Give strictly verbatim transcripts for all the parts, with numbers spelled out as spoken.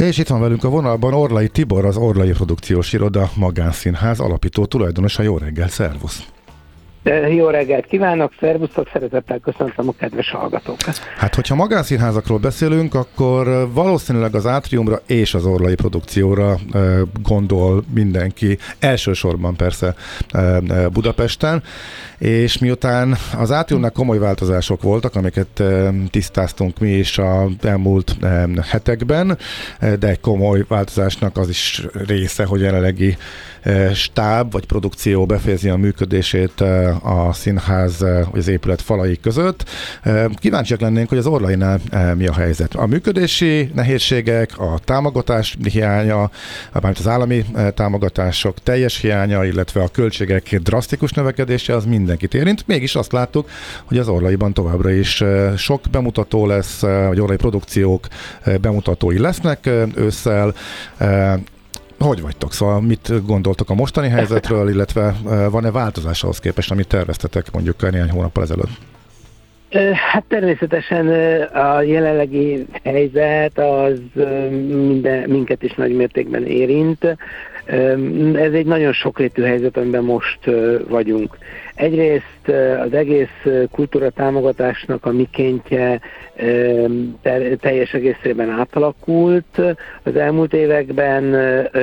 És itt van velünk a vonalban Orlai Tibor, az Orlai Produkciós Iroda Magánszínház alapító tulajdonosa. Jó reggel, szervusz! Jó reggelt kívánok, szervusztok, szeretettel köszöntöm a kedves hallgatókat. Hát, hogyha magánszínházakról beszélünk, akkor valószínűleg az Átriumra és az Orlai Produkcióra gondol mindenki, elsősorban persze Budapesten, és miután az Átriumnál komoly változások voltak, amiket tisztáztunk mi is az elmúlt hetekben, de egy komoly változásnak az is része, hogy jelenlegi stáb vagy produkció befejezi a működését a színház vagy az épület falai között. Kíváncsiak lennénk, hogy az Orlainál mi a helyzet. A működési nehézségek, a támogatás hiánya, mármint az állami támogatások teljes hiánya, illetve a költségek drasztikus növekedése az mindenkit érint. Mégis azt láttuk, hogy az Orlaiban továbbra is sok bemutató lesz, vagy orlai produkciók bemutatói lesznek ősszel. Hogy vagytok? Szóval mit gondoltok a mostani helyzetről, illetve van-e változás ahhoz képest, amit terveztetek mondjuk néhány hónappal ezelőtt? Hát természetesen a jelenlegi helyzet az minden, minket is nagy mértékben érint. Ez egy nagyon sokrétű helyzet, amiben most vagyunk. Egyrészt az egész kultúra támogatásnak a mikéntje teljes egészében átalakult. Az elmúlt években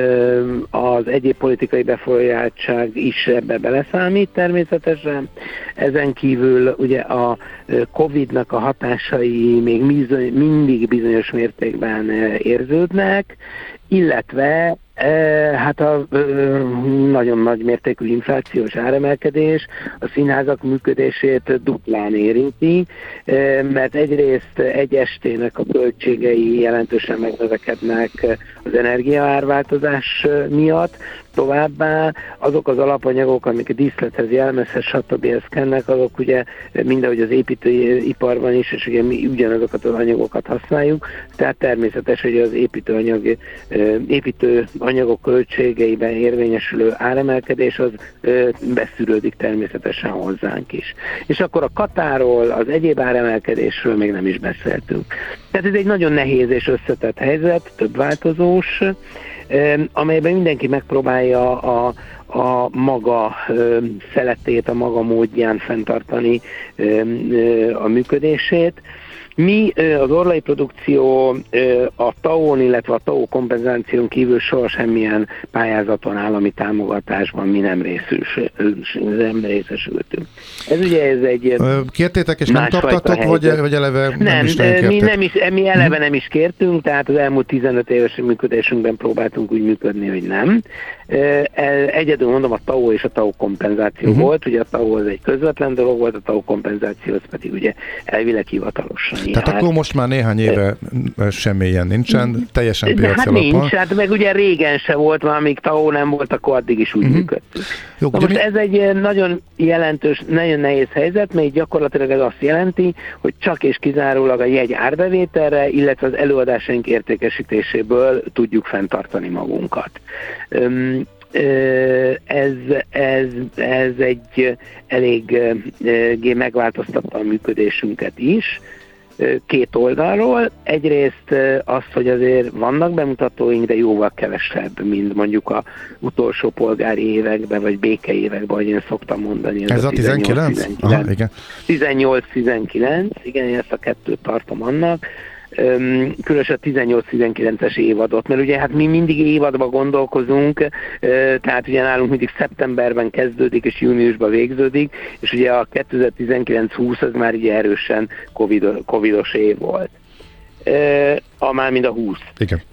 az egyéb politikai befolyáltság is ebbe beleszámít természetesen. Ezen kívül ugye a Covidnak a hatásai még mindig bizonyos mértékben érződnek, illetve hát a nagyon nagy mértékű inflációs áremelkedés a színházak működését duplán érinti, mert egyrészt egy estének a költségei jelentősen megnövekednek az energiaárváltozás miatt, továbbá azok az alapanyagok, amik a díszlethez, jelmezhez, stb. Kennek, azok ugye mindahogy az építőiparban is, és ugye mi ugyanazokat az anyagokat használjuk, tehát természetes, hogy az építőanyag, építőanyagok költségeiben érvényesülő áremelkedés az beszűrődik természetesen hozzánk is. És akkor a katáról, az egyéb áremelkedésről még nem is beszéltünk. Tehát ez egy nagyon nehéz és összetett helyzet, több változós, amelyben mindenki megpróbálja a, a maga ö, szeletét, a maga módján fenntartani ö, ö, a működését. Mi az Orlai Produkció a TAO-n, illetve a TAO kompenzáción kívül soha semmilyen pályázaton, állami támogatásban mi nem, részül, nem részesültünk. Ez ugye ez egy Kértétek és nem kaptatok, vagy, vagy eleve nem, nem is nem mi, nem is, mi eleve nem is kértünk, tehát az elmúlt tizenöt éves működésünkben próbáltunk úgy működni, hogy nem. Egyedül mondom, a TAO és a TAO kompenzáció uh-huh. volt, ugye a TAO az egy közvetlen dolog volt, a TAO kompenzáció az pedig ugye elvileg hivatalosan. Tehát hát, akkor most már néhány éve semmi ilyen nincsen, teljesen piaci hát alapon. nincs, hát meg ugye régen se volt, már amíg TAO nem volt, akkor addig is úgy uh-huh. működtünk. Jó, most mi... ez egy nagyon jelentős, nagyon nehéz helyzet, mert gyakorlatilag ez azt jelenti, hogy csak és kizárólag a jegy árbevételre, illetve az előadásaink értékesítéséből tudjuk fenntartani magunkat. Um, Ez, ez, ez egy elég megváltoztatta a működésünket is, két oldalról. Egyrészt az, hogy azért vannak bemutatóink, de jóval kevesebb, mint mondjuk a utolsó polgári években, vagy béke években, ahogy én szoktam mondani. Ez, ez a tizenkilenc? Aha, igen. tizennyolc tizenkilenc, igen, én ezt a kettőt tartom annak. Különösen a tizennyolc tizenkilences évadot, mert ugye hát mi mindig évadban gondolkozunk, tehát ugye nálunk mindig szeptemberben kezdődik és júniusban végződik, és ugye a kétezer-tizenkilenc húsz az már ugye erősen COVID, covidos év volt. A már mind a húsz. Igen.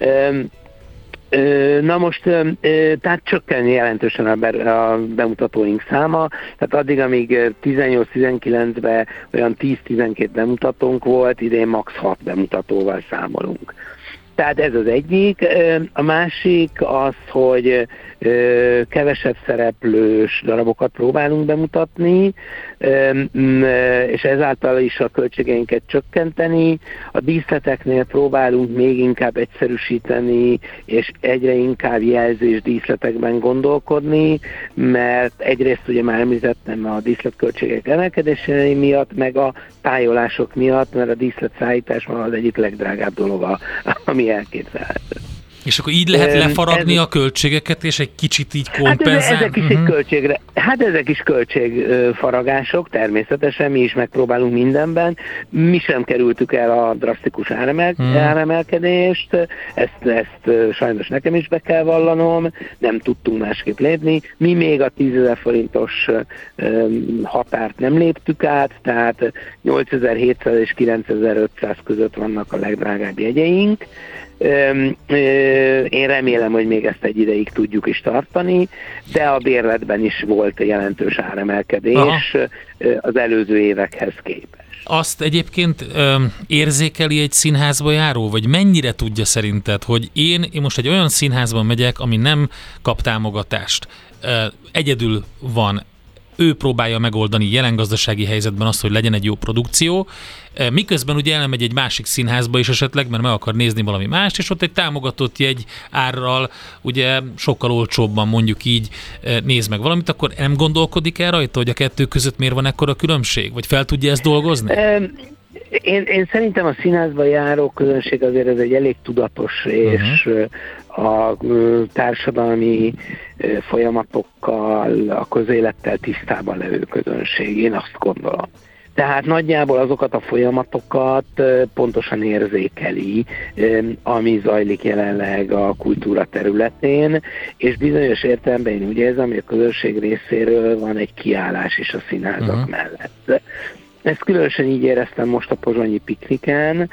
Na most, tehát csökken jelentősen a bemutatóink száma, tehát addig, amíg tizennyolc tizenkilencben olyan tíz-tizenkét bemutatónk volt, idén max. hat bemutatóval számolunk. Tehát ez az egyik. A másik az, hogy kevesebb szereplős darabokat próbálunk bemutatni, és ezáltal is a költségeinket csökkenteni. A díszleteknél próbálunk még inkább egyszerűsíteni, és egyre inkább jelzés díszletekben gondolkodni, mert egyrészt ugye már említettem a díszletköltségek emelkedései miatt, meg a tájolások miatt, mert a díszletszállítás van az egyik legdrágább dolog, ami elképzelhető. És akkor így lehet lefaragni ez, a költségeket, és egy kicsit így kompenzálni? Hát ezek is uh-huh. egy költségre, hát ezek is költségfaragások, természetesen mi is megpróbálunk mindenben. Mi sem kerültük el a drasztikus áremel, uh-huh. áremelkedést, ezt, ezt sajnos nekem is be kell vallanom, nem tudtunk másképp lépni. Mi még a tízezer forintos határt nem léptük át, tehát nyolcezer-hétszáz és kilencezer-ötszáz között vannak a legdrágább jegyeink. Én remélem, hogy még ezt egy ideig tudjuk is tartani, de a bérletben is volt jelentős áremelkedés Aha. az előző évekhez képest. Azt egyébként ö, érzékeli egy színházba járó, vagy mennyire tudja szerinted, hogy én, én most egy olyan színházban megyek, ami nem kap támogatást, ö, egyedül van, ő próbálja megoldani jelen gazdasági helyzetben azt, hogy legyen egy jó produkció, miközben ugye elmegy egy másik színházba is esetleg, mert meg akar nézni valami mást, és ott egy támogatott jegy árral, ugye sokkal olcsóbban mondjuk így néz meg valamit, akkor nem gondolkodik el rajta, hogy a kettő között miért van ekkora különbség? Vagy fel tudja ezt dolgozni? Um. Én, én szerintem a színházba járó közönség azért ez egy elég tudatos és uh-huh. a társadalmi folyamatokkal, a közélettel tisztában levő közönség. Én azt gondolom. Tehát nagyjából azokat a folyamatokat pontosan érzékeli, ami zajlik jelenleg a kultúra területén, és bizonyos értelemben én úgy érzem, hogy a közönség részéről van egy kiállás is a színházak uh-huh. mellett. Ezt különösen így éreztem most a pozsonyi pikniken,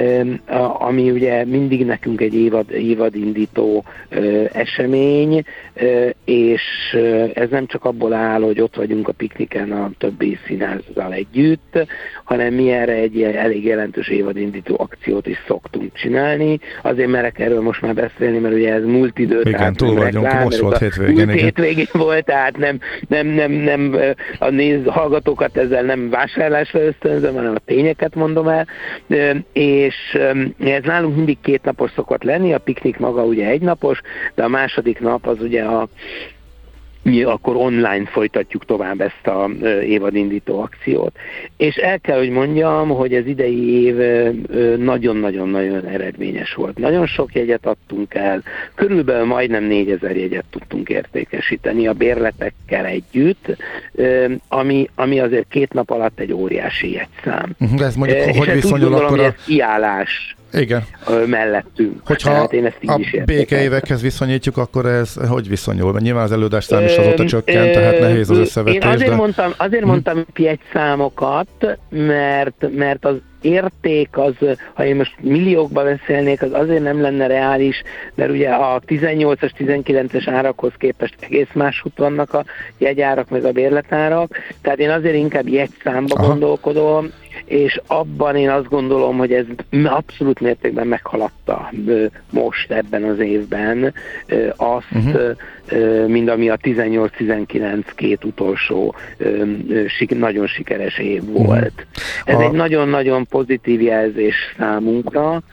ami ugye mindig nekünk egy évad, évadindító esemény, és ez nem csak abból áll, hogy ott vagyunk a pikniken a többi színházzal együtt, hanem mi erre egy elég jelentős évadindító akciót is szoktunk csinálni. Azért merek erről most már beszélni, mert ugye ez múlt idő. Igen, túl vagyunk, reklám, most volt hétvégén. Múlt hétvégén volt, tehát nem, nem, nem, nem a néz, hallgatókat ezzel nem vásárlásra ösztönzöm, hanem a tényeket mondom el, és ez nálunk mindig két napos szokott lenni, a piknik maga ugye egynapos, de a második nap az ugye a mi akkor online folytatjuk tovább ezt a évadindító akciót. És el kell, hogy mondjam, hogy az idei év nagyon-nagyon-nagyon eredményes volt. Nagyon sok jegyet adtunk el, körülbelül majdnem négyezer jegyet tudtunk értékesíteni a bérletekkel együtt, ami, ami azért két nap alatt egy óriási jegyszám. De ez mondjuk, és hogy viszonyul akkor a... kiállás. Igen. Mellettünk. Hogyha én ezt a békeévekhez viszonyítjuk, akkor ez hogy viszonyul? Mert nyilván az előadásszám is azóta csökkent, tehát nehéz az összevetés. Én azért de... mondtam, azért mondtam jegyszámokat, mert, mert az érték az, ha én most milliókba beszélnék, az azért nem lenne reális, mert ugye a tizennyolcas, tizenkilences árakhoz képest egész máshogy vannak a jegyárak, meg a bérletárak, tehát én azért inkább jegyszámba Aha. gondolkodom, és abban én azt gondolom, hogy ez abszolút mértékben meghaladta most ebben az évben azt, uh-huh. mint ami a tizennyolc-tizenkilenc két utolsó nagyon sikeres év volt. Ez a... egy nagyon-nagyon pozitív jelzés számunkra.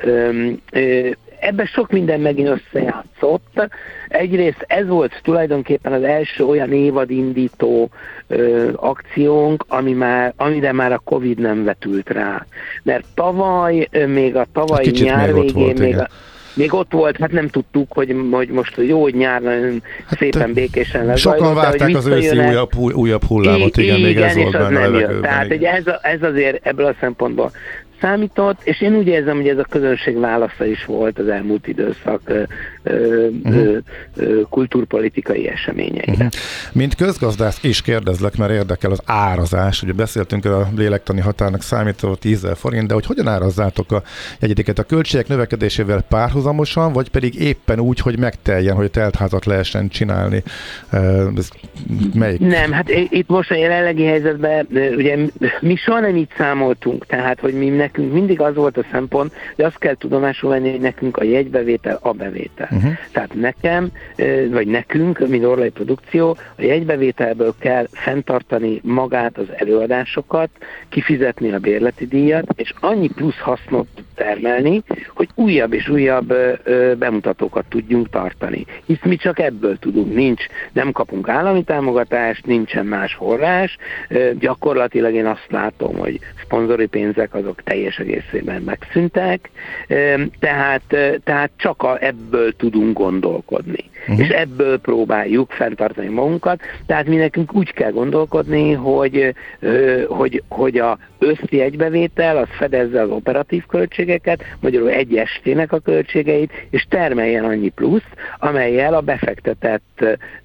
Ebben sok minden megint összejátszott. Egyrészt ez volt tulajdonképpen az első olyan évadindító ö, akciónk, ami már, amire már a Covid nem vetült rá. Mert tavaly, még a tavalyi nyár még végén, volt, még, a, még ott volt, hát nem tudtuk, hogy, hogy most jó, hogy nyár nagyon hát szépen békésen lesz. Sokan várták az őszi újabb, újabb hullámot, igen, igen, még ez volt benne a levegőben. Tehát ez, ez azért ebből a szempontból számított, és én úgy érzem, hogy ez a közönség válasza is volt az elmúlt időszak ö, ö, uh-huh. ö, kultúrpolitikai eseményeire. Uh-huh. Mint közgazdász is kérdezlek, mert érdekel az árazás. Ugye beszéltünk a lélektani határnak számító tízezer forint, de hogy hogyan árazzátok a jegyeket? A költségek növekedésével párhuzamosan, vagy pedig éppen úgy, hogy megteljen, hogy teltházat lehessen csinálni? Ez melyik? Nem, hát itt most a jelenlegi helyzetben ugye mi soha nem így számoltunk, tehát hogy mi nekünk mindig az volt a szempont, hogy azt kell tudomásul venni, hogy nekünk a jegybevétel a bevétel. Uh-huh. Tehát nekem, vagy nekünk, mint Orlai Produkció, a jegybevételből kell fenntartani magát az előadásokat, kifizetni a bérleti díjat, és annyi plusz hasznot termelni, hogy újabb és újabb bemutatókat tudjunk tartani. Hisz mi csak ebből tudunk, nincs, nem kapunk állami támogatást, nincsen más forrás, gyakorlatilag én azt látom, hogy szponzori pénzek azok teljesen teljes egészében megszűntek, tehát, tehát csak a, ebből tudunk gondolkodni. Uh-huh. És ebből próbáljuk fenntartani magunkat, tehát mi nekünk úgy kell gondolkodni, hogy, hogy, hogy a összi egybevétel az fedezze az operatív költségeket, magyarul egy estének a költségeit, és termeljen annyi plusz, amellyel a befektetett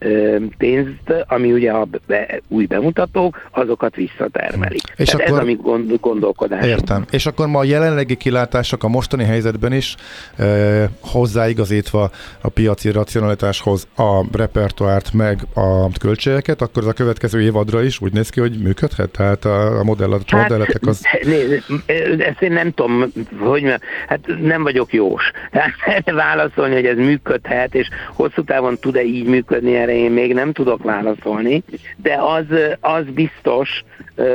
pénzt, ami ugye a be, új bemutatók, azokat visszatermelik. És Tehát akkor, ez a mi gond, gondolkodásunk. Értem. És akkor ma a jelenlegi kilátások a mostani helyzetben is eh, hozzáigazítva a piaci racionalitáshoz a repertoárt meg a költségeket, akkor az a következő évadra is úgy néz ki, hogy működhet? Tehát a, a modell, hát, modelletek az... Nézd, ezt én nem tudom, hogy hát nem vagyok jós. Válaszolni, hogy ez működhet, és hosszú távon tud-e így működni, erre én még nem tudok válaszolni, de az, az biztos,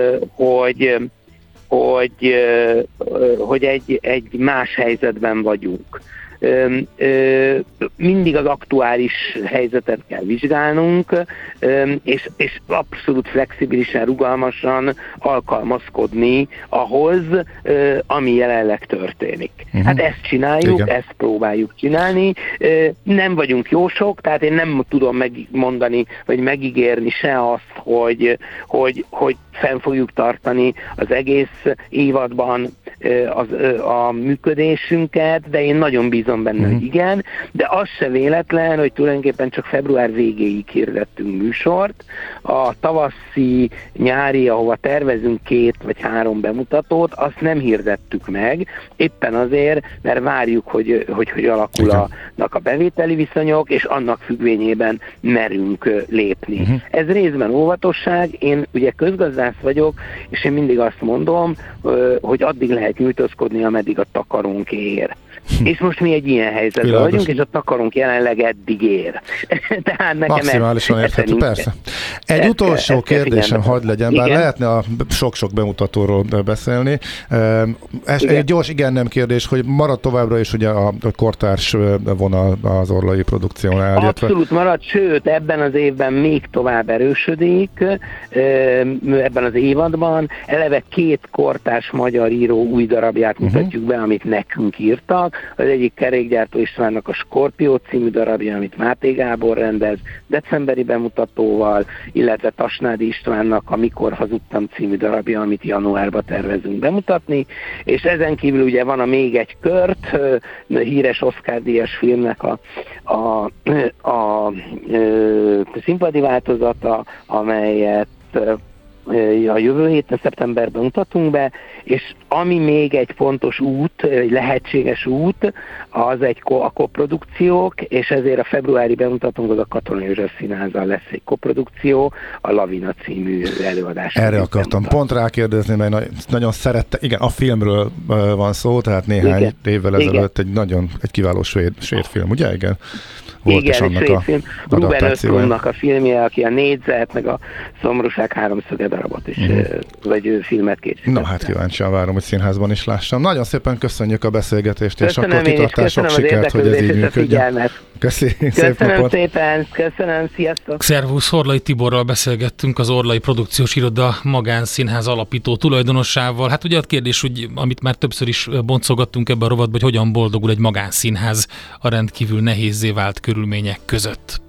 hogy, hogy, hogy egy, egy más helyzetben vagyunk. Ö, ö, mindig az aktuális helyzetet kell vizsgálnunk, ö, és, és abszolút flexibilisen, rugalmasan alkalmazkodni ahhoz, ö, ami jelenleg történik. Uh-huh. Hát ezt csináljuk, igen. Ezt próbáljuk csinálni. Ö, nem vagyunk jósok, tehát én nem tudom megmondani, vagy megígérni se azt, hogy, hogy, hogy fenn fogjuk tartani az egész évadban az, a működésünket, de én nagyon bízom benne, mm. hogy igen, de az se véletlen, hogy tulajdonképpen csak február végéig hirdettünk műsort. A tavaszi, nyári, ahova tervezünk két vagy három bemutatót, azt nem hirdettük meg, éppen azért, mert várjuk, hogy hogy, hogy alakulnak a bevételi viszonyok, és annak függvényében merünk lépni. Mm. Ez részben óvatosság, én ugye közgazdász vagyok, és én mindig azt mondom, hogy addig lehet nyújtózkodni, ameddig a takarónk ér. Hm. És most mi egy ilyen helyzetben Világos. vagyunk, és a takarónk jelenleg eddig ér. Tehát nekem maximálisan érthető, persze. Egy ezt, utolsó ezt kérdésem hadd legyen, bár igen? lehetne a sok-sok bemutatóról beszélni. Ez egy gyors igen-nem kérdés, hogy marad továbbra is ugye a kortárs vonal az Orlai produkciónál. Abszolút marad, sőt ebben az évben még tovább erősödik, ebben az évadban. Eleve két kortárs magyar író új darabját mutatjuk uh-huh. be, amit nekünk írtak. Az egyik Kerékgyártó Istvánnak a Skorpió című darabja, amit Máté Gábor rendez, decemberi bemutatóval, illetve Tasnádi Istvánnak a Mikor hazudtam című darabja, amit januárban tervezünk bemutatni, és ezen kívül ugye van a még egy kört, a híres Oscar-díjas filmnek a, a, a, a, a színpadi változata, amelyet a jövő héten, szeptemberben mutatunk be, és ami még egy fontos út, egy lehetséges út, az egy ko- a koprodukciók, és ezért a februári bemutatónk az a Katona József Színházzal lesz egy koprodukció, a Lavina című előadás. Erre akartam bemutat. pont rákérdezni, mert nagyon szerette, igen, a filmről van szó, tehát néhány igen. évvel ezelőtt egy nagyon, egy kiváló svéd, svéd film, ugye? Igen. Volt igen, egy svéd film. Ruben Östlundnak a filmje, aki a Négyzet, meg a Szomorúság háromszöge darabot is, mm. vagy filmet készített. Na hát kíváncsian várom, hogy színházban is lássam. Nagyon szépen köszönjük a beszélgetést, köszönöm, és akkor kitartás, sok sikert, hogy ez így működjön. Köszönöm, köszönöm szépen, köszönöm, sziasztok! Szervusz, Orlai Tiborral beszélgettünk, az Orlai Produkciós Iroda magánszínház alapító tulajdonossával. Hát ugye a kérdés, hogy, amit már többször is boncolgattunk ebben a rovatban, hogy hogyan boldogul egy magánszínház a rendkívül nehézzé vált körülmények között.